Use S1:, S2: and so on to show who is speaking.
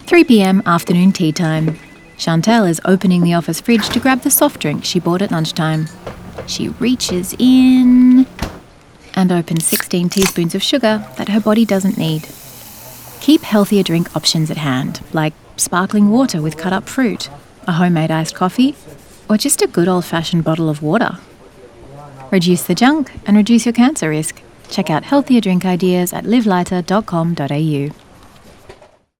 S1: 3 p.m. afternoon tea time. Chantel is opening the office fridge to grab the soft drink she bought at lunchtime. She reaches in and opens 16 teaspoons of sugar that her body doesn't need. Keep healthier drink options at hand, like sparkling water with cut-up fruit, a homemade iced coffee, or just a good old-fashioned bottle of water. Reduce the junk and reduce your cancer risk. Check out healthier drink ideas at livelighter.com.au.